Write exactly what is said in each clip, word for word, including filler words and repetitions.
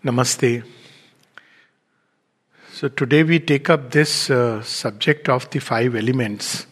Namaste. So today we take up this uh, subject of the five elements.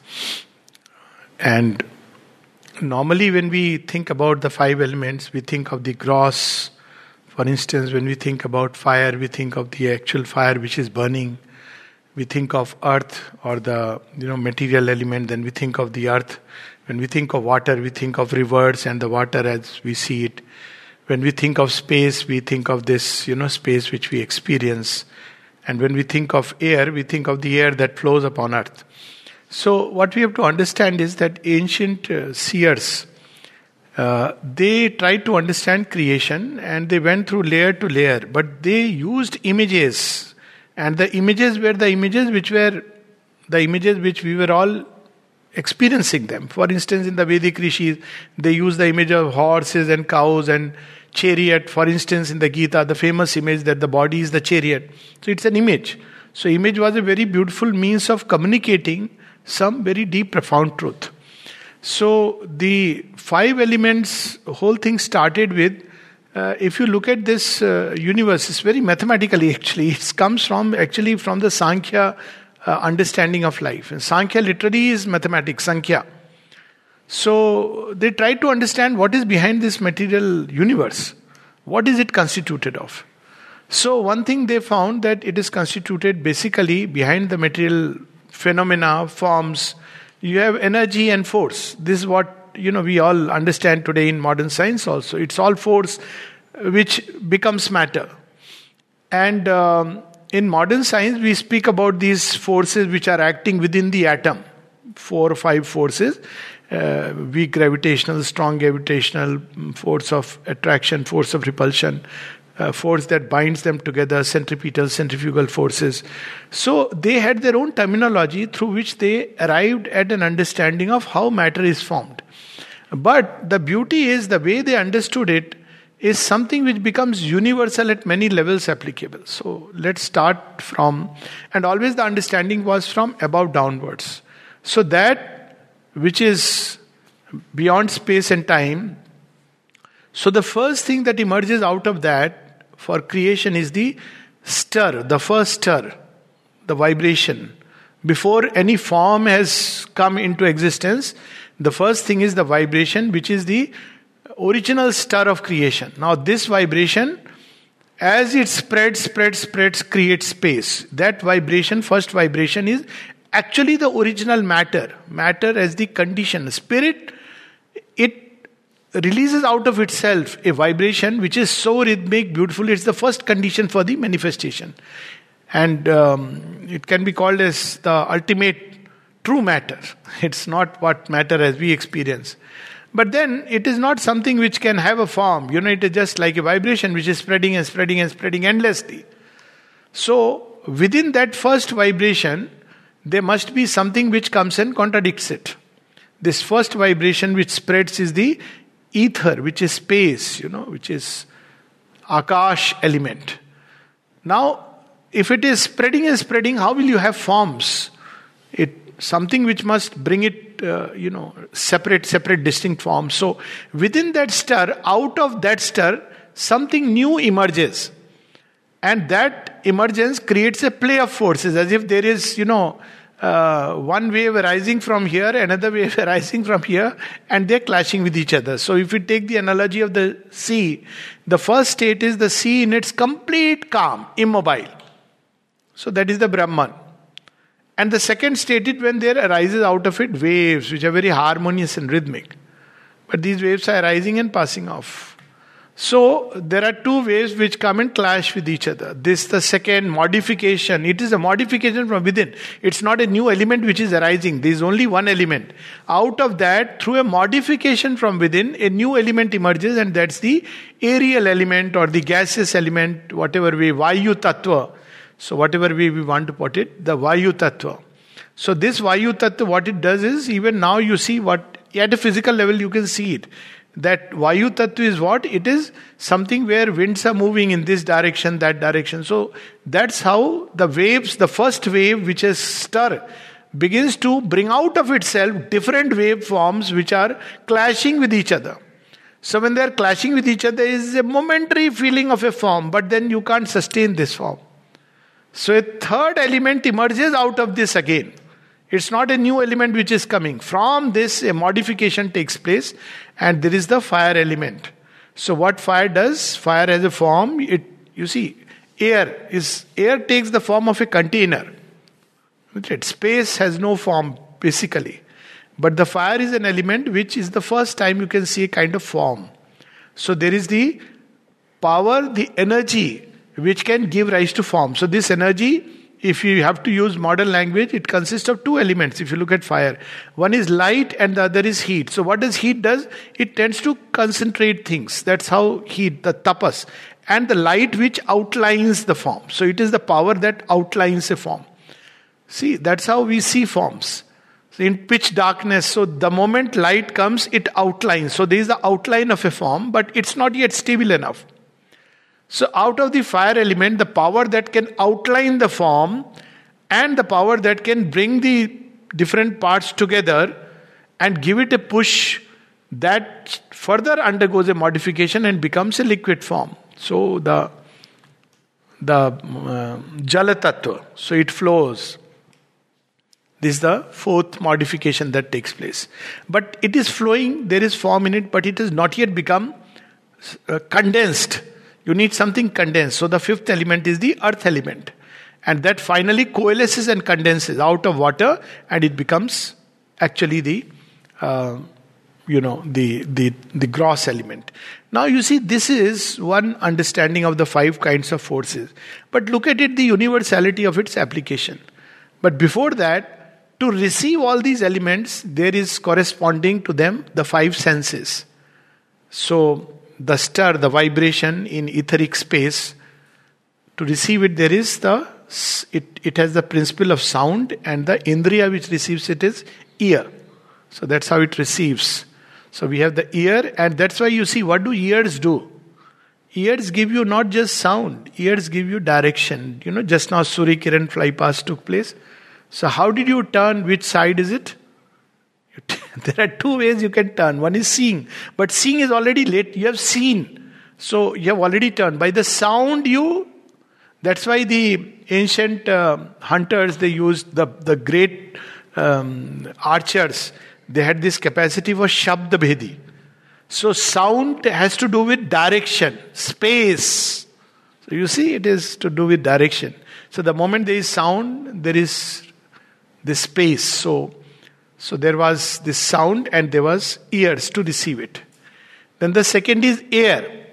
And normally when we think about the five elements, we think of the gross. For instance, when we think about fire, we think of the actual fire which is burning. We think of earth or the you know material element, then we think of the earth. When we think of water, we think of rivers and the water as we see it. When we think of space, we think of this, you know, space which we experience. And when we think of air, we think of the air that flows upon earth. So what we have to understand is that ancient uh, seers, uh, they tried to understand creation and they went through layer to layer. But they used images. And the images were the images which were the images which we were all experiencing them. For instance, in the Vedic rishis, they use the image of horses and cows and chariot. For instance, in the Gita, the famous image that the body is the chariot. So it's an image. So image was a very beautiful means of communicating some very deep, profound truth. So the five elements, whole thing started with, uh, if you look at this uh, universe, it's very mathematically actually. It comes from actually from the Sankhya Uh, understanding of life. And Sankhya literally is mathematics, Sankhya. So they try to understand what is behind this material universe. What is it constituted of? So one thing they found that it is constituted basically behind the material phenomena, forms. You have energy and force. This is what you know we all understand today in modern science also. It's all force which becomes matter. And um, in modern science, we speak about these forces which are acting within the atom. Four or five forces. Uh, weak gravitational, strong gravitational, force of attraction, force of repulsion, uh, force that binds them together, centripetal, centrifugal forces. So they had their own terminology through which they arrived at an understanding of how matter is formed. But the beauty is the way they understood it is something which becomes universal at many levels applicable. So let's start from, and always the understanding was from above downwards. So that which is beyond space and time. So the first thing that emerges out of that for creation is the stir, the first stir, the vibration. Before any form has come into existence, the first thing is the vibration, which is the original stir of creation. Now this vibration, as it spreads, spreads, spreads, creates space. That vibration, first vibration, is actually the original matter. Matter as the condition. Spirit, it releases out of itself a vibration which is so rhythmic, beautiful. It's the first condition for the manifestation. And um, it can be called as the ultimate true matter. It's not what matter as we experience. But then it is not something which can have a form. You know, it is just like a vibration which is spreading and spreading and spreading endlessly. So within that first vibration, there must be something which comes and contradicts it. This first vibration which spreads is the ether, which is space, you know, which is Akash element. Now, if it is spreading and spreading, how will you have forms? It something which must bring it, uh, you know, separate, separate, distinct forms. So within that stir, out of that stir, something new emerges. And that emergence creates a play of forces, as if there is, you know, uh, one wave arising from here, another wave arising from here, and they're clashing with each other. So if we take the analogy of the sea, the first state is the sea in its complete calm, immobile. So that is the Brahman. And the second state is when there arises out of it waves which are very harmonious and rhythmic. But these waves are arising and passing off. So there are two waves which come and clash with each other. This the second modification. It is a modification from within. It's not a new element which is arising. There is only one element. Out of that, through a modification from within, a new element emerges, and that's the aerial element or the gaseous element, whatever way, Vayu Tattva. So whatever way we want to put it, the Vayu Tattva. So this Vayu Tattva, what it does is, even now you see what, at a physical level you can see it. That Vayu Tattva is what? It is something where winds are moving in this direction, that direction. So that's how the waves, the first wave which is stir, begins to bring out of itself different wave forms which are clashing with each other. So when they are clashing with each other, there is a momentary feeling of a form, but then you can't sustain this form. So a third element emerges out of this again. It's not a new element which is coming. From this, a modification takes place, and there is the fire element. So what fire does? Fire has a form. It, you see, air is air takes the form of a container. Space has no form, basically. But the fire is an element which is the first time you can see a kind of form. So there is the power, the energy, which can give rise to form. So this energy, if you have to use modern language, it consists of two elements. If you look at fire, one is light and the other is heat. So what does heat does? It tends to concentrate things. That's how heat, the tapas, and the light which outlines the form. So it is the power that outlines a form. See, that's how we see forms. So in pitch darkness, so the moment light comes, it outlines. So there is the outline of a form, but it's not yet stable enough. So out of the fire element, the power that can outline the form and the power that can bring the different parts together and give it a push, that further undergoes a modification and becomes a liquid form. So the the uh, Jala Tattva, so it flows. This is the fourth modification that takes place. But it is flowing, there is form in it, but it has not yet become uh, condensed. You need something condensed. So the fifth element is the earth element. And that finally coalesces and condenses out of water, and it becomes actually the, uh, you know, the, the, the gross element. Now you see, this is one understanding of the five kinds of forces. But look at it, the universality of its application. But before that, to receive all these elements, there is corresponding to them the five senses. So the stir, the vibration in etheric space, to receive it, there is the, it, it has the principle of sound, and the indriya which receives it is ear. So that's how it receives. So we have the ear, and that's why you see, what do ears do? Ears give you not just sound, ears give you direction. You know, just now Surya Kiran fly past took place. So how did you turn? Which side is it? There are two ways you can turn. One is seeing. But seeing is already late. You have seen. So you have already turned. By the sound you... That's why the ancient uh, hunters, they used the, the great um, archers. They had this capacity for Shabda Bhedi. So sound has to do with direction, space. So you see, it is to do with direction. So the moment there is sound, there is this space. So, so there was this sound and there was ears to receive it. Then the second is air.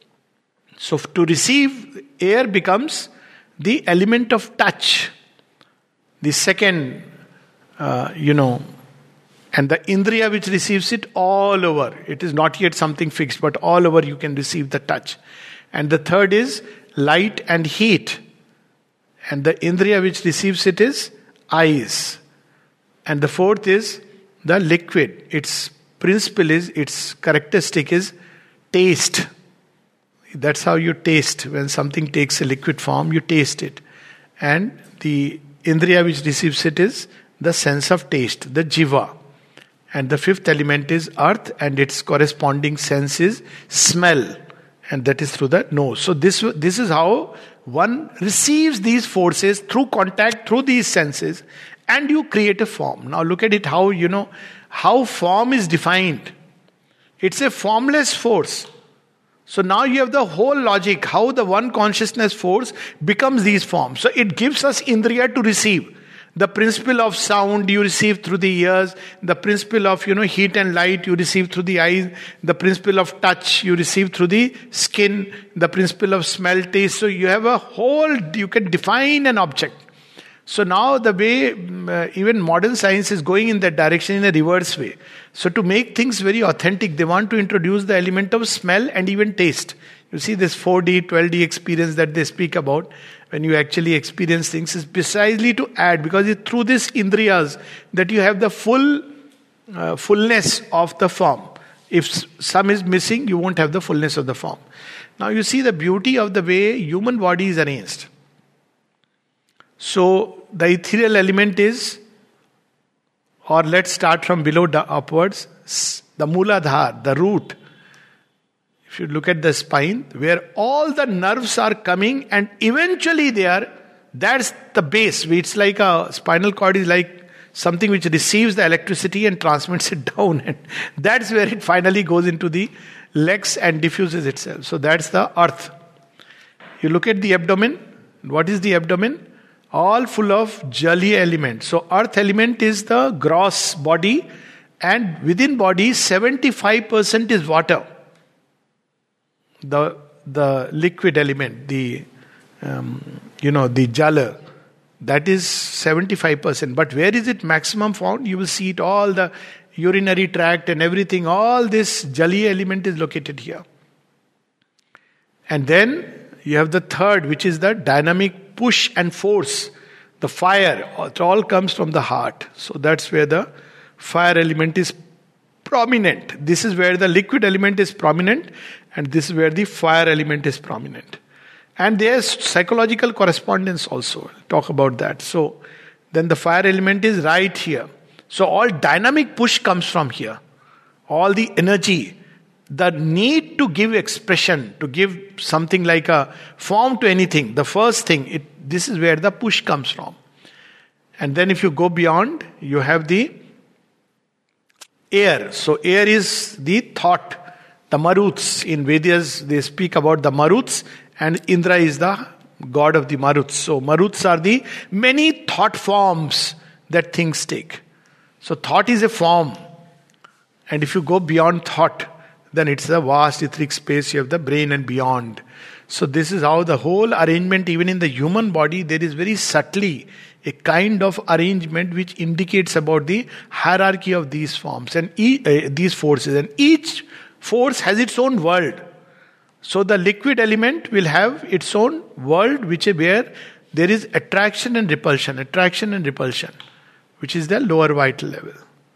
So to receive, air becomes the element of touch. The second, uh, you know, and the indriya which receives it all over. It is not yet something fixed, but all over you can receive the touch. And the third is light and heat. And the indriya which receives it is eyes. And the fourth is the liquid. Its principle is, its characteristic is taste. That's how you taste. When something takes a liquid form, you taste it. And the indriya which receives it is the sense of taste, the jiva. And the fifth element is earth, and its corresponding sense is smell. And that is through the nose. So this, this is how one receives these forces through contact, through these senses, and you create a form. Now look at it, how, you know, how form is defined. It's a formless force. So now you have the whole logic, how the one consciousness force becomes these forms. So it gives us indriya to receive. The principle of sound you receive through the ears. The principle of, you know, heat and light you receive through the eyes. The principle of touch you receive through the skin. The principle of smell, taste. So you have a whole, you can define an object. So now the way uh, even modern science is going in that direction in a reverse way. So to make things very authentic, they want to introduce the element of smell and even taste. You see this four D, twelve D experience that they speak about, when you actually experience things, is precisely to add, because it's through this indriyas that you have the full uh, fullness of the form. If some is missing, you won't have the fullness of the form. Now you see the beauty of the way human body is arranged. So the ethereal element is, or let's start from below upwards, the Mooladhar, the root. If you look at the spine, where all the nerves are coming and eventually they are, that's the base. It's like a spinal cord is like something which receives the electricity and transmits it down. And that's where it finally goes into the legs and diffuses itself. So that's the earth. You look at the abdomen. What is the abdomen? All full of jali element. So earth element is the gross body, and within body seventy-five percent is water. The the liquid element, the um, you know the jala, that is seventy-five percent. But where is it maximum found? You will see it all the urinary tract and everything. All this jali element is located here. And then you have the third, which is the dynamic push and force. The fire, it all comes from the heart. So that's where the fire element is prominent. This is where the liquid element is prominent, and this is where the fire element is prominent. And there's psychological correspondence also. I'll talk about that. So then the fire element is right here. So all dynamic push comes from here. All the energy, the need to give expression, to give something like a form to anything, the first thing, it, this is where the push comes from. And then if you go beyond, you have the air. So air is the thought, the maruts. In Vedas, they speak about the maruts, and Indra is the god of the maruts. So maruts are the many thought forms that things take. So thought is a form. And if you go beyond thought, then it's a vast etheric space. You have the brain and beyond. So this is how the whole arrangement, even in the human body, there is very subtly a kind of arrangement which indicates about the hierarchy of these forms and e- uh, these forces. And each force has its own world. So the liquid element will have its own world, which where there is attraction and repulsion, attraction and repulsion, which is the lower vital level.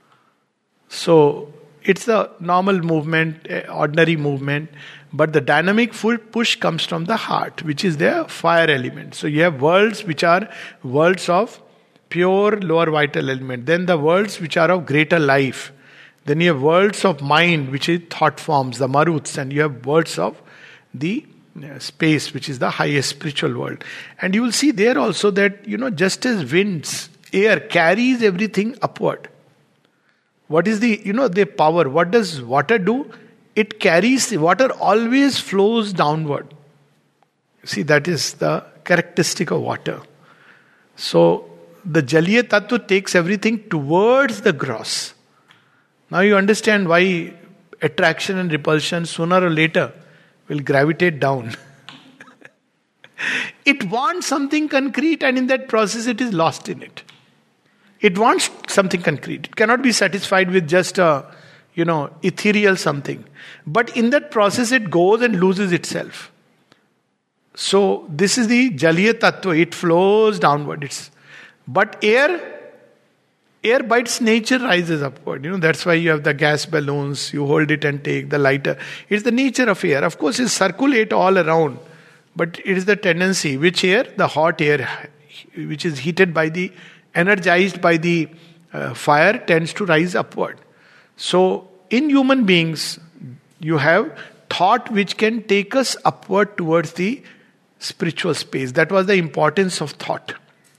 So it's the normal movement, ordinary movement, but the dynamic full push comes from the heart, which is the fire element. So you have worlds which are worlds of pure lower vital element. Then the worlds which are of greater life. Then you have worlds of mind, which is thought forms, the maruts, and you have worlds of the space, which is the highest spiritual world. And you will see there also that, you know, just as winds, air carries everything upward. What is the, you know, the power? What does water do? It carries, water always flows downward. See, that is the characteristic of water. So, the Jaliya Tattva takes everything towards the gross. Now you understand why attraction and repulsion sooner or later will gravitate down. It wants something concrete, and in that process it is lost in it. It wants something concrete. It cannot be satisfied with just a, you know, ethereal something. But in that process it goes and loses itself. So this is the Jaliya Tattva. It flows downward. It's, but air, air by its nature rises upward. You know, that's why you have the gas balloons. You hold it and take the lighter. It's the nature of air. Of course, it circulates all around. But it is the tendency. Which air? The hot air, which is heated by the energized by the uh, fire, tends to rise upward. So in human beings you have thought which can take us upward towards the spiritual space. That was the importance of thought.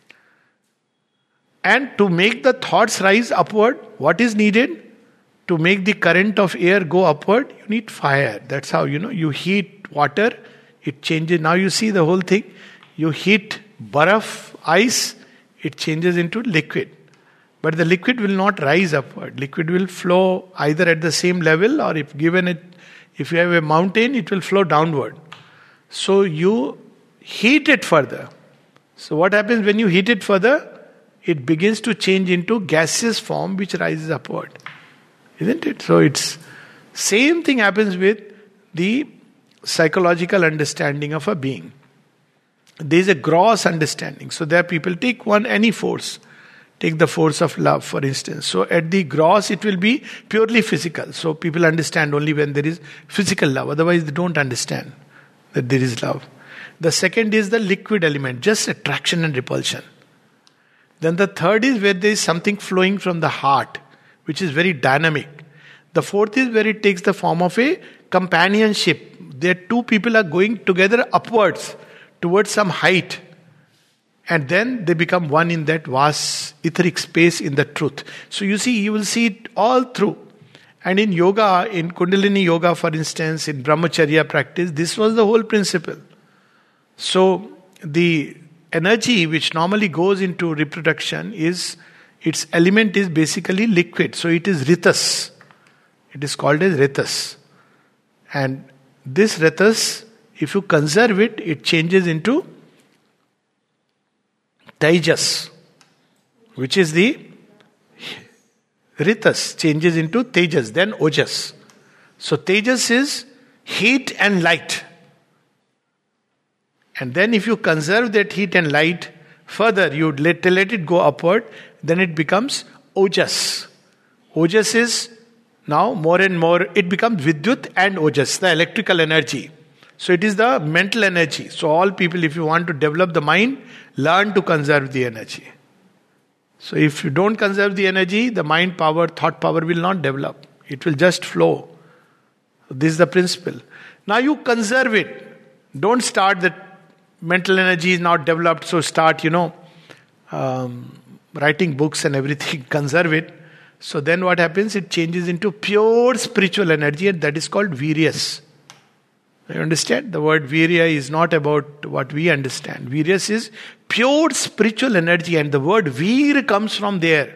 And to make the thoughts rise upward, what is needed? To make the current of air go upward, you need fire. That's how, you know, you heat water, it changes. Now you see the whole thing. You heat baraf, ice, it changes into liquid. But the liquid will not rise upward. Liquid will flow either at the same level, or if given it, if you have a mountain, it will flow downward. So you heat it further. So what happens when you heat it further? It begins to change into gaseous form which rises upward. Isn't it? So it's same thing happens with the psychological understanding of a being. There is a gross understanding. So there people take one, any force. Take the force of love, for instance. So at the gross, it will be purely physical. So people understand only when there is physical love. Otherwise, they don't understand that there is love. The second is the liquid element, just attraction and repulsion. Then the third is where there is something flowing from the heart, which is very dynamic. The fourth is where it takes the form of a companionship. There two people are going together upwards towards some height. And then they become one in that vast etheric space in the truth. So you see, you will see it all through. And in yoga, in Kundalini yoga for instance, in Brahmacharya practice, this was the whole principle. So the energy which normally goes into reproduction is, its element is basically liquid. So it is ritas. It is called as ritas. And this ritas, if you conserve it, it changes into Tejas, which is the ritas, changes into Tejas, then Ojas. So Tejas is heat and light. And then if you conserve that heat and light, further you let, let it go upward, then it becomes Ojas. Ojas is now more and more, it becomes Vidyut and Ojas, the electrical energy. So it is the mental energy. So all people, if you want to develop the mind, learn to conserve the energy. So if you don't conserve the energy, the mind power, thought power will not develop. It will just flow. This is the principle. Now you conserve it. Don't start that mental energy is not developed, so start, you know, um, writing books and everything. Conserve it. So then what happens? It changes into pure spiritual energy, and that is called Viryas. You understand? The word Virya is not about what we understand. Viryas is pure spiritual energy, and the word Veer comes from there.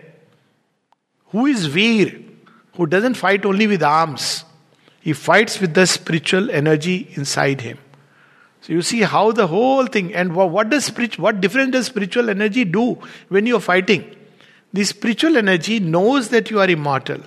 Who is Veer? Who doesn't fight only with arms. He fights with the spiritual energy inside him. So you see how the whole thing, and what does spiritual, what difference does spiritual energy do when you are fighting? The spiritual energy knows that you are immortal.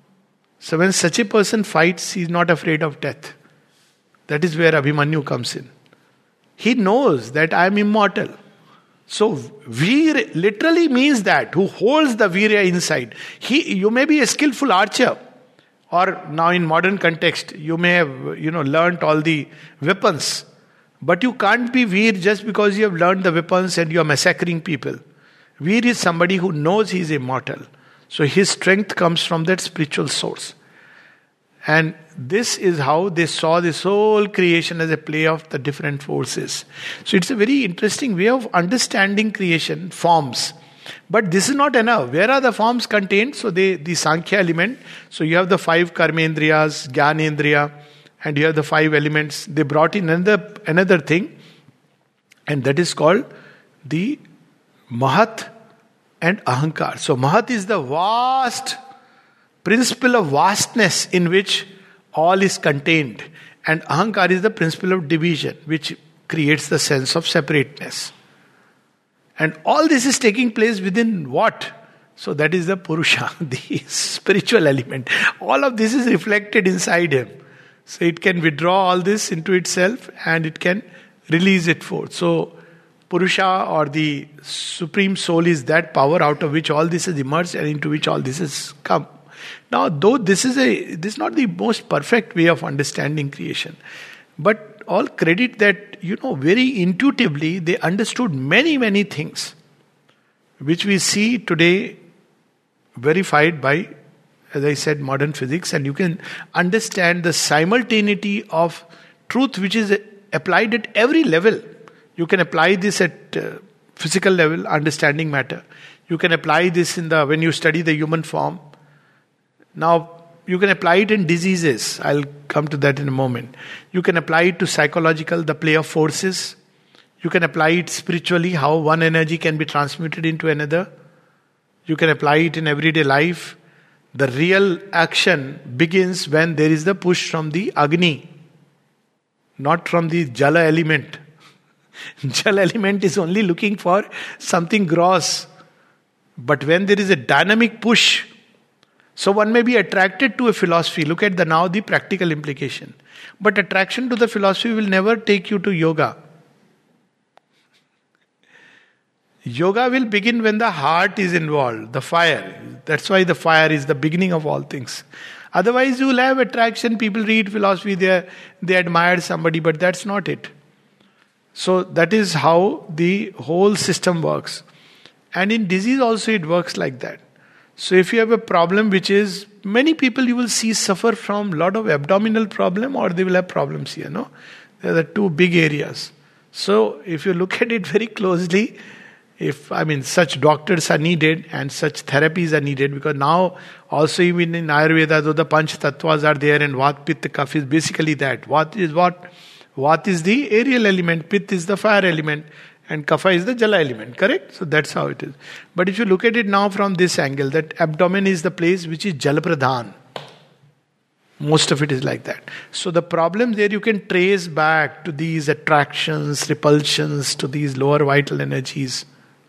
So when such a person fights, he is not afraid of death. That is where Abhimanyu comes in. He knows that I am immortal. So Veer literally means that, who holds the Virya inside. He, you may be a skillful archer, or now in modern context, you may have, you know, learnt all the weapons. But you can't be Veer just because you have learned the weapons and you are massacring people. Veer is somebody who knows he is immortal. So his strength comes from that spiritual source. And this is how they saw this whole creation as a play of the different forces. So it's a very interesting way of understanding creation, forms. But this is not enough. Where are the forms contained? So they, the Sankhya element. So you have the five Karmendriyas, Jnanendriya, and you have the five elements. They brought in another, another thing, and that is called the Mahat and Ahankar. So Mahat is the vast principle of vastness in which all is contained, and Ahankar is the principle of division which creates the sense of separateness. And all this is taking place within what? So that is the Purusha, the spiritual element. All of this is reflected inside him. So it can withdraw all this into itself and it can release it forth. So Purusha, or the Supreme Soul, is that power out of which all this is emerged and into which all this has come. Now, though this is a this is not the most perfect way of understanding creation, but all credit that, you know, very intuitively they understood many, many things which we see today verified by, as I said, modern physics, and you can understand the simultaneity of truth which is applied at every level. You can apply this at uh, physical level, understanding matter. You can apply this in the when you study the human form. Now, you can apply it in diseases. I'll come to that in a moment. You can apply it to psychological, the play of forces. You can apply it spiritually, how one energy can be transmuted into another. You can apply it in everyday life. The real action begins when there is the push from the Agni, not from the Jala element. Jala element is only looking for something gross. But when there is a dynamic push, so one may be attracted to a philosophy. Look at the now the practical implication. But attraction to the philosophy will never take you to yoga. Yoga will begin when the heart is involved, the fire. That's why the fire is the beginning of all things. Otherwise you will have attraction. People read philosophy, they, they admire somebody, but that's not it. So that is how the whole system works. And in disease also it works like that. So if you have a problem which is, many people you will see suffer from lot of abdominal problem, or they will have problems here, no? They are the two big areas. So if you look at it very closely, if, I mean, such doctors are needed and such therapies are needed, because now also even in Ayurveda, though the Panch Tattvas are there, and Vat, Pitta, Kapha is basically that. Vat is what? Vat is the aerial element, Pitta is the fire element, and Kapha is the Jala element, correct? So that's how it is. But if you look at it now from this angle, that abdomen is the place which is Jala Pradhan. Most of it is like that. So the problem there you can trace back to these attractions, repulsions, to these lower vital energies.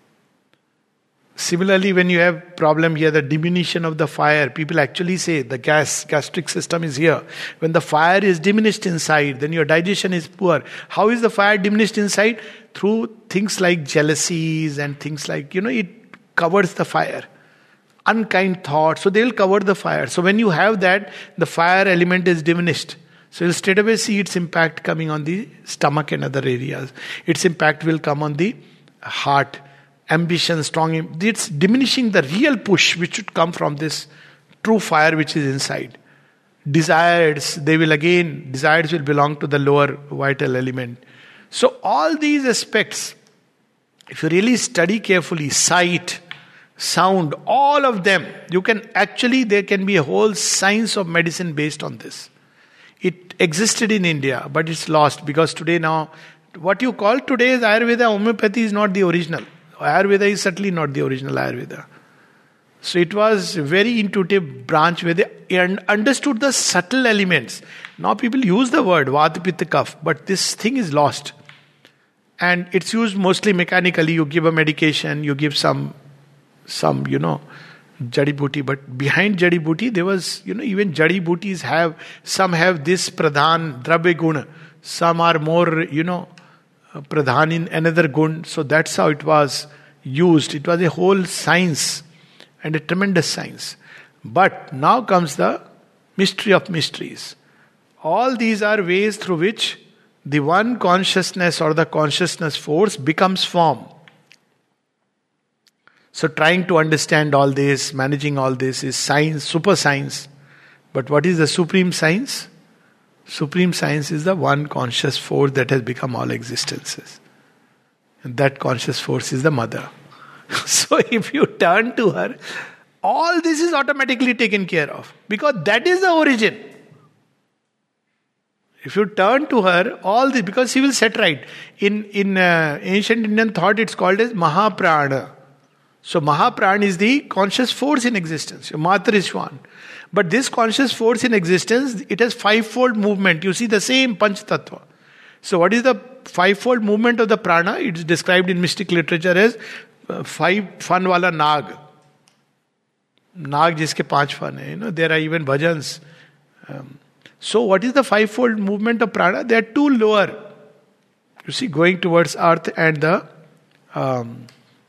Similarly, when you have problem here, the diminution of the fire, people actually say the gas, gastric system is here. When the fire is diminished inside, then your digestion is poor. How is the fire diminished inside? Through things like jealousies and things like, you know, it covers the fire. Unkind thoughts, so they will cover the fire. So when you have that, the fire element is diminished. So you'll straight away see its impact coming on the stomach and other areas. Its impact will come on the heart. Ambition, strong, it's diminishing the real push which should come from this true fire which is inside. Desires, they will again, desires will belong to the lower vital element. So all these aspects, if you really study carefully, sight, sound, all of them, you can actually, there can be a whole science of medicine based on this. It existed in India, but it's lost, because today now, what you call today as Ayurveda, homeopathy is not the original. Ayurveda is certainly not the original Ayurveda. So it was a very intuitive branch where they understood the subtle elements. Now people use the word Vata, Pitta, Kapha, but this thing is lost. And it's used mostly mechanically. You give a medication, you give some, some you know, Jadi Booty. But behind Jadi Booty, there was, you know, even Jadi Booties have, some have this Pradhan, Drabya Guna. Some are more, you know, Pradhan in another gun. So that's how it was used. It was a whole science and a tremendous science. But now comes the mystery of mysteries. All these are ways through which the one consciousness or the consciousness force becomes form. So trying to understand all this, managing all this is science, super science. But what is the supreme science? Supreme science is the one conscious force that has become all existences. And that conscious force is the mother. So if you turn to her, all this is automatically taken care of. Because that is the origin. If you turn to her, all this, because she will set right. In, in uh, ancient Indian thought, it's called as Mahaprana. So Mahaprana is the conscious force in existence. Matra is one. But this conscious force in existence, it has fivefold movement. You see the same Panch Tattva. So what is the fivefold movement of the prana? It's described in mystic literature as uh, five fan wala nag. Nag jiske panch fan hai. You know, there are even bhajans. Um, so what is the fivefold movement of prana? They are two lower. You see, going towards earth and the um,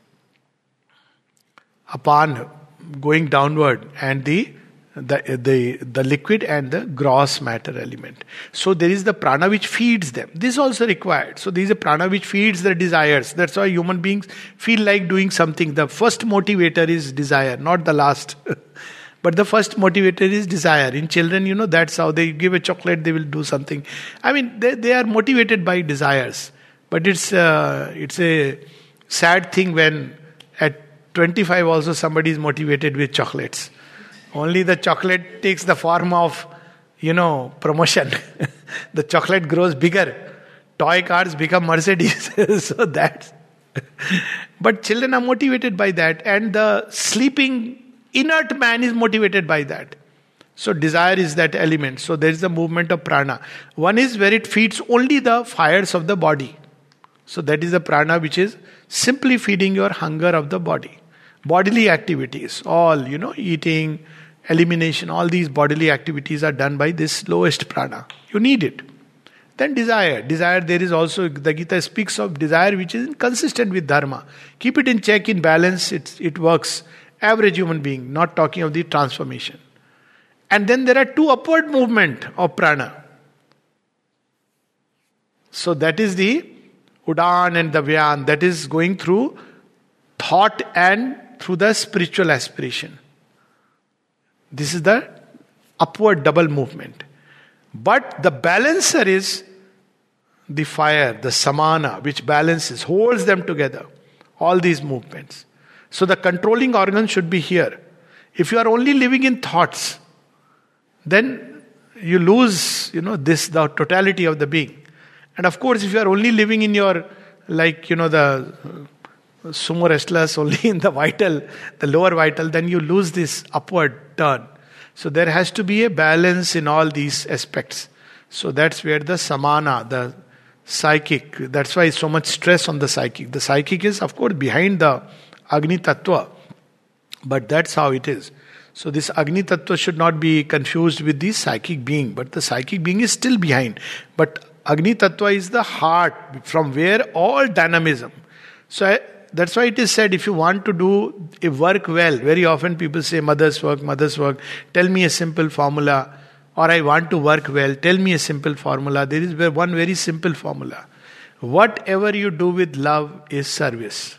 apan going downward, and the The, the the liquid and the gross matter element. So there is the prana which feeds them. This is also required. So there is a prana which feeds the desires. That's why human beings feel like doing something. The first motivator is desire, not the last. But the first motivator is desire. In children, you know, that's how they give a chocolate, they will do something. I mean, they, they are motivated by desires. But it's uh, it's a sad thing when at twenty-five also somebody is motivated with chocolates. Only the chocolate takes the form of, you know, promotion. The chocolate grows bigger. Toy cars become Mercedes. So that's... But children are motivated by that. And the sleeping inert man is motivated by that. So desire is that element. So there is the movement of prana. One is where it feeds only the fires of the body. So that is the prana which is simply feeding your hunger of the body. Bodily activities, all, you know, eating, elimination, all these bodily activities are done by this lowest prana. You need it. Then desire. Desire, there is also, the Gita speaks of desire which is consistent with dharma. Keep it in check, in balance, it, it works. Average human being, not talking of the transformation. And then there are two upward movement of prana. So that is the Udan and the Vyan, that is going through thought and through the spiritual aspiration. This is the upward double movement. But the balancer is the fire, the samana, which balances, holds them together. All these movements. So the controlling organ should be here. If you are only living in thoughts, then you lose, you know, this, the totality of the being. And of course, if you are only living in your, like, you know, the sumo wrestlers only in the vital, the lower vital, then you lose this upward turn. So there has to be a balance in all these aspects. So that's where the samana, the psychic, that's why so much stress on the psychic. The psychic is, of course, behind the Agni Tattva. But that's how it is. So this Agni Tattva should not be confused with the psychic being. But the psychic being is still behind. But Agni Tattva is the heart from where all dynamism. So I, that's why it is said, if you want to do a work well, very often people say mother's work, mother's work, tell me a simple formula. Or I want to work well, tell me a simple formula. There is one very simple formula. Whatever you do with love is service.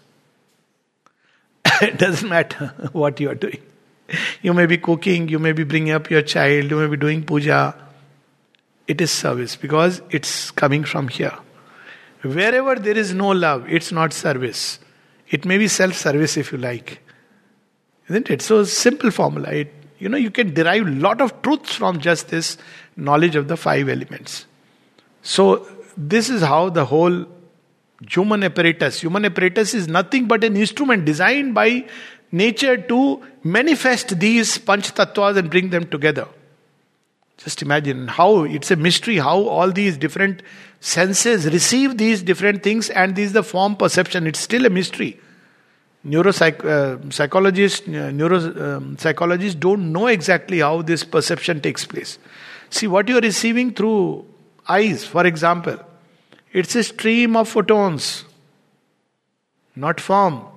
It doesn't matter what you are doing. You may be cooking, you may be bringing up your child, you may be doing puja. It is service because it's coming from here. Wherever there is no love, it's not service. It may be self-service if you like. Isn't it? So simple formula. It, you know, you can derive a lot of truths from just this knowledge of the five elements. So this is how the whole human apparatus, human apparatus is nothing but an instrument designed by nature to manifest these panch tattvas and bring them together. Just imagine how it's a mystery how all these different senses receive these different things, and this is the form perception. It's still a mystery. Neuropsychologists, uh, neuropsychologists um, don't know exactly how this perception takes place. See, what you are receiving through eyes, for example, it's a stream of photons, not form.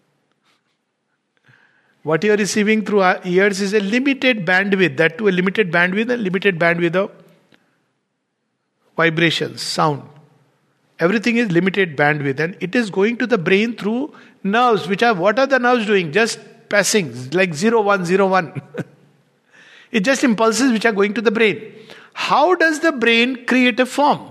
What you are receiving through ears is a limited bandwidth, that too a limited bandwidth, a limited bandwidth of vibrations, sound. Everything is limited bandwidth, and it is going to the brain through nerves, which are, what are the nerves doing? Just passing, like zero, one, zero, one. It's just impulses which are going to the brain. How does the brain create a form?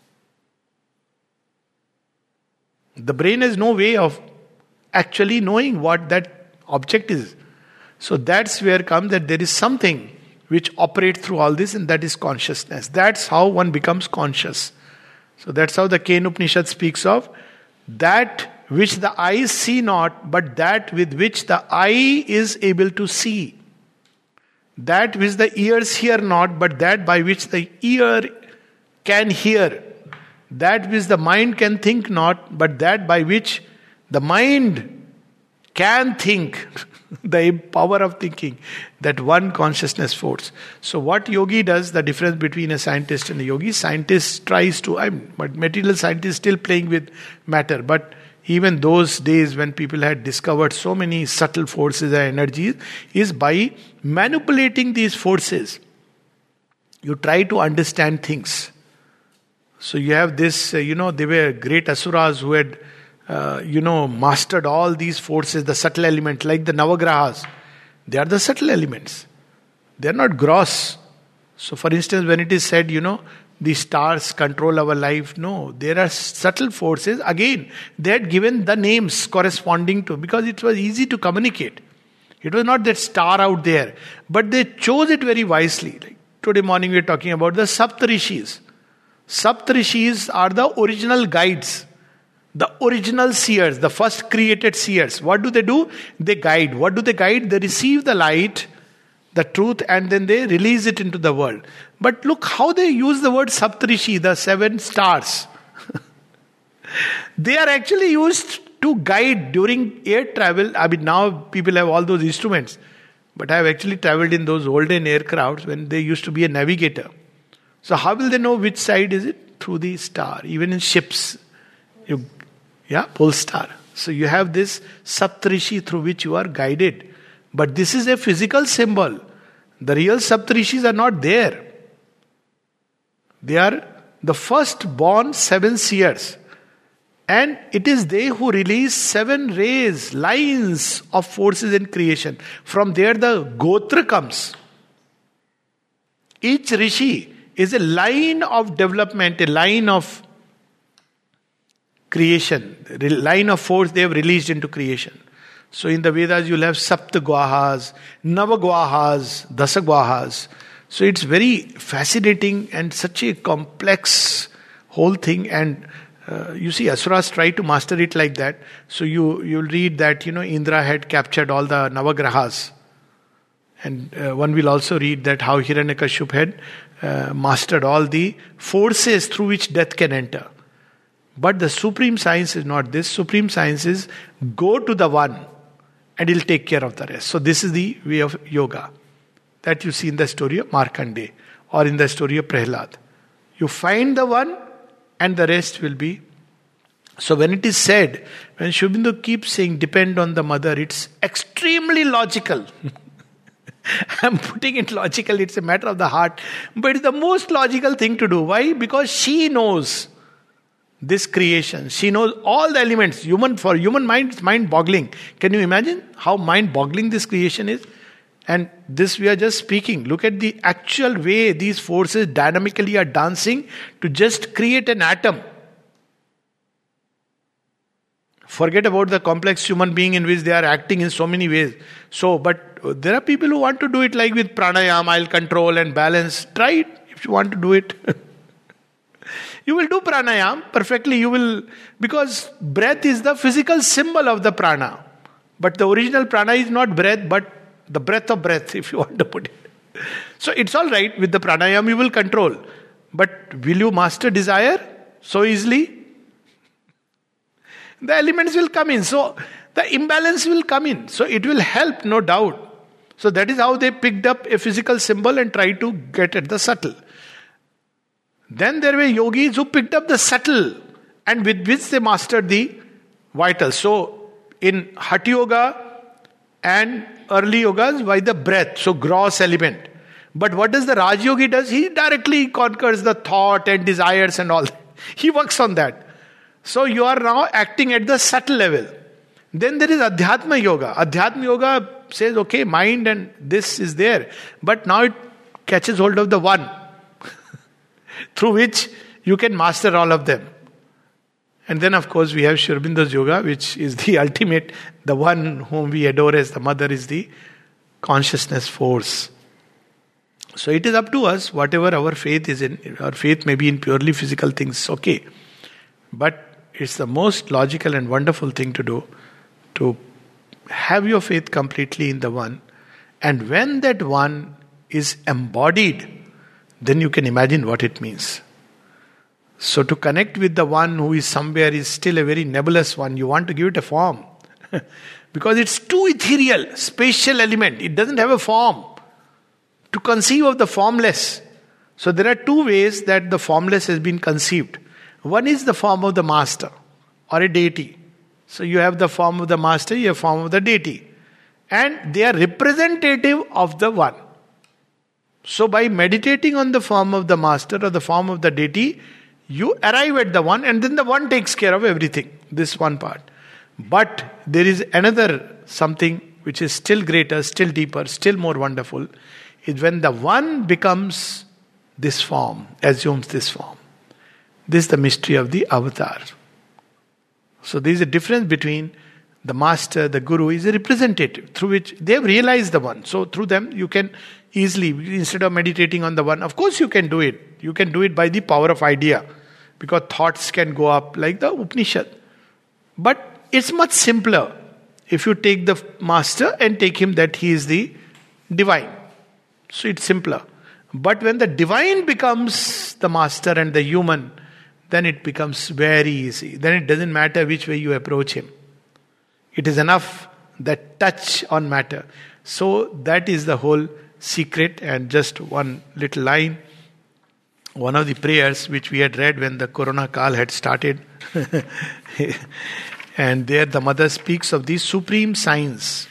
The brain has no way of actually knowing what that object is. So that's where comes that there is something which operates through all this, and that is consciousness. That's how one becomes conscious. So that's how the Kena Upanishad speaks of that which the eyes see not, but that with which the eye is able to see. That which the ears hear not, but that by which the ear can hear. That which the mind can think not, but that by which the mind can think. The power of thinking, that one consciousness force. So what yogi does, the difference between a scientist and a yogi, scientist tries to, I'm, but material scientist is still playing with matter. But even those days when people had discovered so many subtle forces and energies, is by manipulating these forces, you try to understand things. So you have this, uh, you know, they were great asuras who had Uh, you know, mastered all these forces, the subtle elements, like the Navagrahas. They are the subtle elements. They are not gross. So for instance, when it is said, you know, the stars control our life, no, there are subtle forces. Again, they had given the names corresponding to, because it was easy to communicate. It was not that star out there, but they chose it very wisely. Like today morning we are talking about the Saptarishis. Saptarishis are the original guides. The original seers, the first created seers. What do they do? They guide. What do they guide? They receive the light, the truth, and then they release it into the world. But look how they use the word Saptarishi, the seven stars. They are actually used to guide during air travel. I mean, now people have all those instruments. But I have actually traveled in those olden aircrafts when there used to be a navigator. So how will they know which side is it? Through the star. Even in ships, you Yeah, pole star. So you have this Saptarishi through which you are guided. But this is a physical symbol. The real Saptarishis are not there. They are the first born seven seers. And it is they who release seven rays, lines of forces in creation. From there the Gotra comes. Each Rishi is a line of development, a line of creation, a line of force they have released into creation. So in the Vedas you'll have Saptagwahas, Navagwahas, Dasagwahas. So it's very fascinating and such a complex whole thing. And uh, you see Asuras try to master it like that. So you, you'll read that, you know, Indra had captured all the Navagrahas. And uh, one will also read that how Hiranyakashipu had uh, mastered all the forces through which death can enter. But the supreme science is not this. Supreme science is go to the one and he'll take care of the rest. So this is the way of yoga that you see in the story of Markandeya or in the story of Prahlad. You find the one and the rest will be. So when it is said, when Sri Aurobindo keeps saying depend on the mother, it's extremely logical. I'm putting it logical, it's a matter of the heart. But it's the most logical thing to do. Why? Because she knows this creation. She knows all the elements. Human For human mind, it's mind-boggling. Can you imagine how mind-boggling this creation is? And this we are just speaking. Look at the actual way these forces dynamically are dancing to just create an atom. Forget about the complex human being in which they are acting in so many ways. So, but there are people who want to do it like with pranayama, I'll control and balance. Try it if you want to do it. You will do pranayama perfectly. You will, because breath is the physical symbol of the prana. But the original prana is not breath, but the breath of breath, if you want to put it. So it's all right with the pranayama, you will control. But will you master desire so easily? The elements will come in. So the imbalance will come in. So it will help, no doubt. So that is how they picked up a physical symbol and tried to get at the subtle. Then there were yogis who picked up the subtle and with which they mastered the vital. So in Hatha Yoga and early yogas, by the breath, so gross element. But what does the Raj Yogi does? He directly conquers the thought and desires and all that. He works on that. So you are now acting at the subtle level. Then there is Adhyatma Yoga. Adhyatma Yoga says, okay, mind and this is there. But now it catches hold of the one. Through which you can master all of them. And then of course we have Sri Aurobindo's yoga, which is the ultimate, the one whom we adore as the mother is the consciousness force. So it is up to us, whatever our faith is in. Our faith may be in purely physical things, okay. But it's the most logical and wonderful thing to do, to have your faith completely in the one. And when that one is embodied, then you can imagine what it means. So to connect with the one who is somewhere is still a very nebulous one. You want to give it a form. Because it's too ethereal, spatial element. It doesn't have a form. To conceive of the formless. So there are two ways that the formless has been conceived. One is the form of the master or a deity. So you have the form of the master, you have the form of the deity. And they are representative of the one. So by meditating on the form of the master or the form of the deity, you arrive at the one and then the one takes care of everything. This one part. But there is another something which is still greater, still deeper, still more wonderful, is when the one becomes this form, assumes this form. This is the mystery of the avatar. So there is a difference between the master, the guru is a representative through which they have realized the one. So through them you can easily, instead of meditating on the one, of course you can do it. You can do it by the power of idea. Because thoughts can go up like the Upanishad. But it's much simpler if you take the master and take him that he is the divine. So it's simpler. But when the divine becomes the master and the human, then it becomes very easy. Then it doesn't matter which way you approach him. It is enough that touch on matter. So that is the whole secret. And just one little line. One of the prayers which we had read when the Corona Kal had started. And there the mother speaks of the supreme science.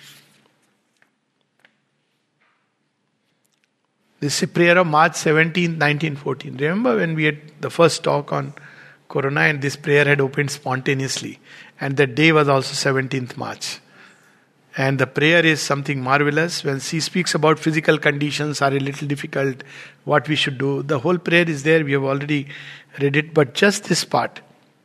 This is a prayer of March seventeenth, nineteen fourteen. Remember when we had the first talk on Corona, and this prayer had opened spontaneously. And that day was also seventeenth March. And the prayer is something marvelous. When she speaks about physical conditions are a little difficult, what we should do, the whole prayer is there. We have already read it, but just this part.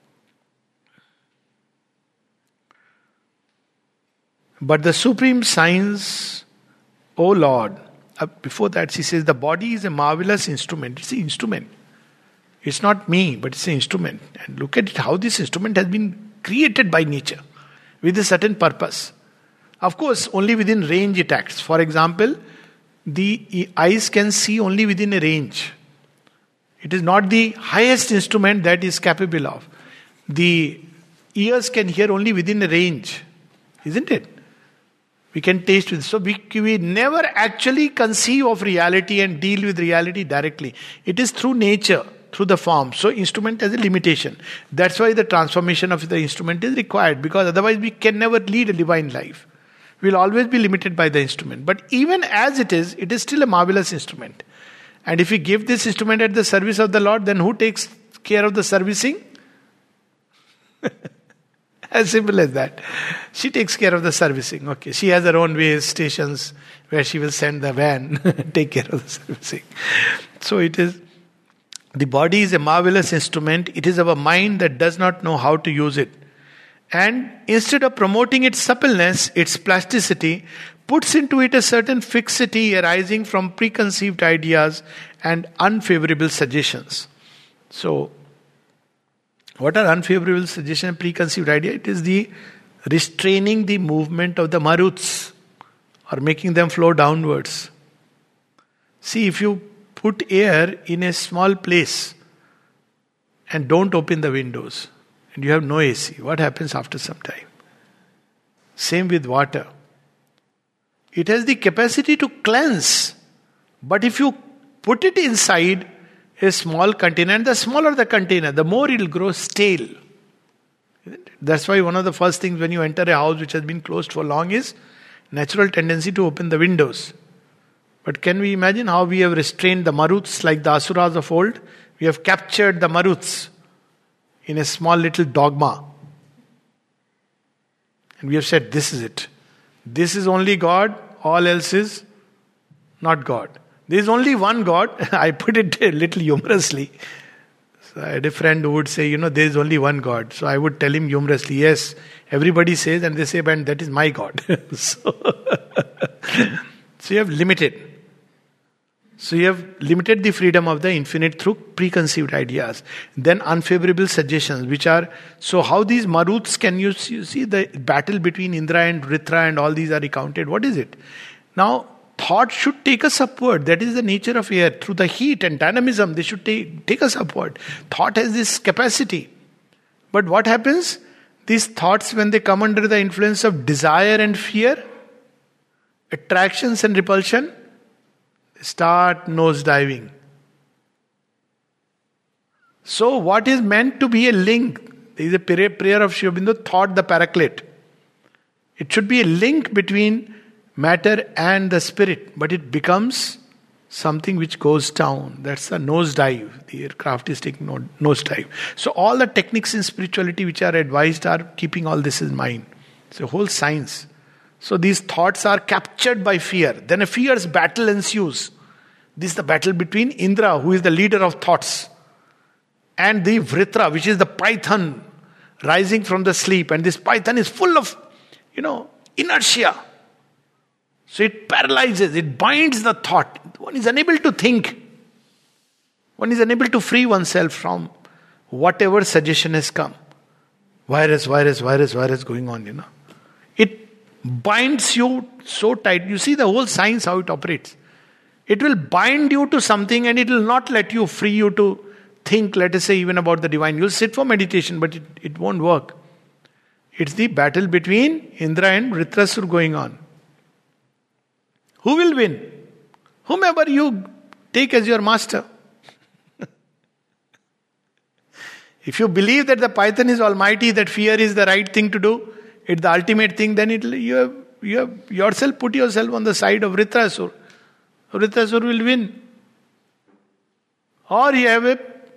But the supreme signs, O Lord. Uh, before that she says the body is a marvelous instrument. It's an instrument. It's not me, but it's an instrument. And look at it, how this instrument has been created by nature with a certain purpose. Of course, only within range it acts. For example, the eyes can see only within a range. It is not the highest instrument that is capable of. The ears can hear only within a range. Isn't it? We can taste with. So we, we never actually conceive of reality and deal with reality directly. It is through nature, through the form. So instrument has a limitation. That's why the transformation of the instrument is required, because otherwise we can never lead a divine life. We'll always be limited by the instrument. But even as it is, it is still a marvelous instrument. And if we give this instrument at the service of the Lord, then who takes care of the servicing? As simple as that. She takes care of the servicing. Okay, she has her own ways, stations where she will send the van, take care of the servicing. So it is, the body is a marvelous instrument. It is our mind that does not know how to use it. And instead of promoting its suppleness, its plasticity, puts into it a certain fixity arising from preconceived ideas and unfavorable suggestions. So, what are unfavorable suggestions and preconceived idea? It is the restraining the movement of the maruts or making them flow downwards. See, if you put air in a small place and don't open the windows, and you have no A C, what happens after some time? Same with water. It has the capacity to cleanse, but if you put it inside a small container, and the smaller the container, the more it will grow stale. That's why one of the first things when you enter a house which has been closed for long is natural tendency to open the windows. But can we imagine how we have restrained the maruts like the asuras of old? We have captured the maruts in a small little dogma. And we have said, this is it. This is only God, all else is not God. There is only one God. I put it a little humorously. So I had a friend who would say, you know, there is only one God. So I would tell him humorously, yes, everybody says, and they say, but that is my God. so, so you have limited. So you have limited the freedom of the infinite through preconceived ideas. Then unfavorable suggestions, which are, so how these maruts can you see, you see the battle between Indra and Vritra and all these are recounted. What is it? Now, thought should take us upward. That is the nature of air. Through the heat and dynamism, they should take, take us upward. Thought has this capacity. But what happens? These thoughts, when they come under the influence of desire and fear, attractions and repulsion, start nosediving. So what is meant to be a link? There is a prayer of Sri Aurobindo, thought the paraclete. It should be a link between matter and the spirit, but it becomes something which goes down. That's the nosedive. The aircraft is taking nosedive. So all the techniques in spirituality which are advised are keeping all this in mind. It's a whole science. So these thoughts are captured by fear. Then a fierce battle ensues. This is the battle between Indra, who is the leader of thoughts, and the Vritra, which is the python rising from the sleep. And this python is full of, you know, inertia. So it paralyzes, it binds the thought. One is unable to think. One is unable to free oneself from whatever suggestion has come. Virus, virus, virus, virus going on, you know. It binds you so tight. You see the whole science, how it operates. It will bind you to something and it will not let you free you to think, let us say, even about the divine. You'll sit for meditation, but it, it won't work. It's the battle between Indra and Vritrasur going on. Who will win? Whomever you take as your master. If you believe that the python is almighty, that fear is the right thing to do, it's the ultimate thing, then it you have, you have yourself put yourself on the side of Vritrasur. Vritrasur will win. Or you have a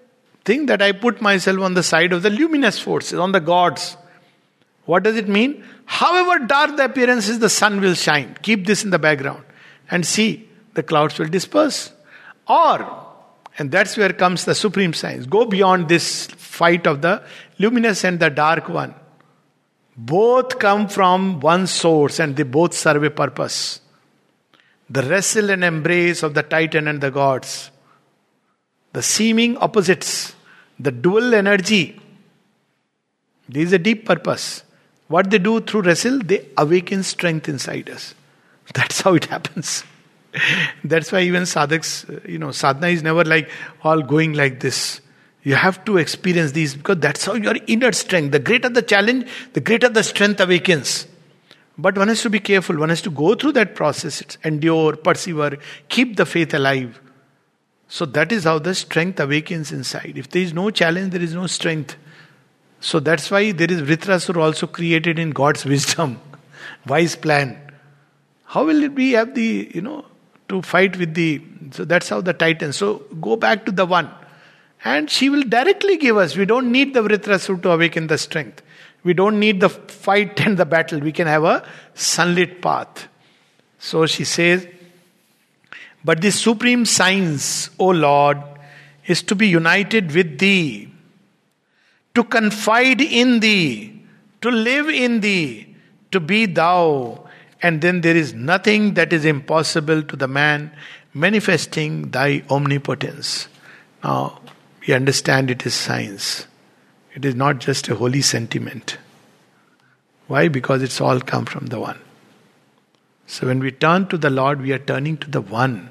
Think that I put myself on the side of the luminous forces, on the gods. What does it mean? However dark the appearance is, the sun will shine. Keep this in the background. And see, the clouds will disperse. Or, and that's where comes the supreme science. Go beyond this fight of the luminous and the dark one. Both come from one source and they both serve a purpose. The wrestle and embrace of the Titan and the gods. The seeming opposites. The dual energy. There is a deep purpose. What they do through wrestle, they awaken strength inside us. That's how it happens. That's why even sadhaks, you know, sadhana is never like all going like this. You have to experience these because that's how your inner strength, the greater the challenge, the greater the strength awakens. But one has to be careful. One has to go through that process, it's endure, persevere, keep the faith alive. So that is how the strength awakens inside. If there is no challenge, there is no strength. So that's why there is Vritrasura also created in God's wisdom, wise plan. How will it be have the, you know, to fight with the, so that's how the Titan. So go back to the one. And she will directly give us. We don't need the Vritrasura to awaken the strength. We don't need the fight and the battle. We can have a sunlit path. So she says, but the supreme science, O Lord, is to be united with thee, to confide in thee, to live in thee, to be thou. And then there is nothing that is impossible to the man manifesting thy omnipotence. Now, we understand it is science. It is not just a holy sentiment. Why? Because it's all come from the one. So when we turn to the Lord, we are turning to the one.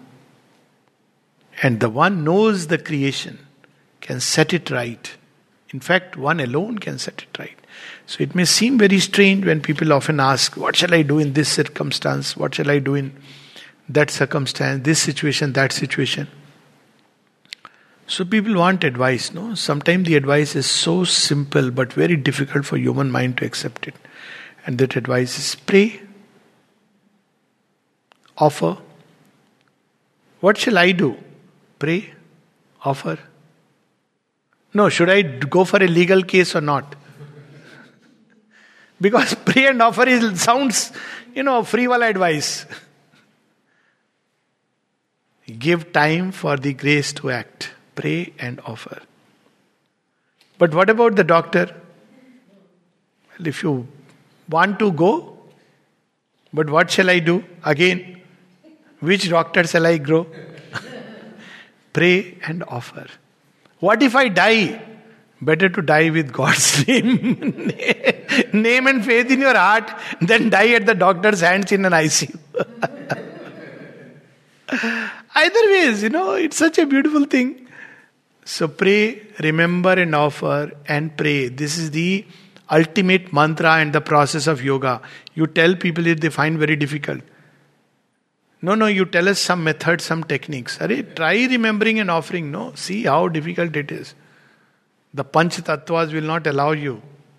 And the one knows the creation, can set it right. In fact, one alone can set it right. So it may seem very strange when people often ask, what shall I do in this circumstance? What shall I do in that circumstance? This situation, that situation. So people want advice, no? Sometimes the advice is so simple but very difficult for human mind to accept it. And that advice is pray, offer. What shall I do? Pray, offer. No, should I go for a legal case or not? Because pray and offer is, sounds, you know, free-wall advice. Give time for the grace to act. Pray and offer. But what about the doctor? Well, if you want to go, but what shall I do? Again, which doctor shall I grow? Pray and offer. What if I die? Better to die with God's name. Name and faith in your heart than die at the doctor's hands in an I C U. Either ways, you know, it's such a beautiful thing. So pray, remember and offer and pray. This is the ultimate mantra and the process of yoga. You tell people it, they find very difficult. No, no, you tell us some method, some techniques. Arey, try remembering and offering. No, see how difficult it is. The Panch Tattvas will not allow you.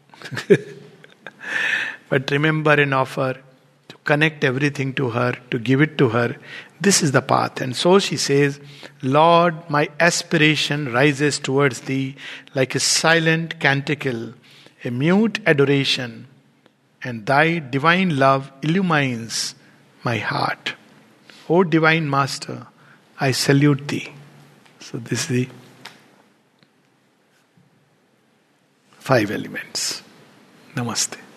But remember and offer, to connect everything to her, to give it to her. This is the path. And so she says, Lord, my aspiration rises towards thee like a silent canticle, a mute adoration, and thy divine love illumines my heart. O Divine Master, I salute thee. So this is the five elements. Namaste.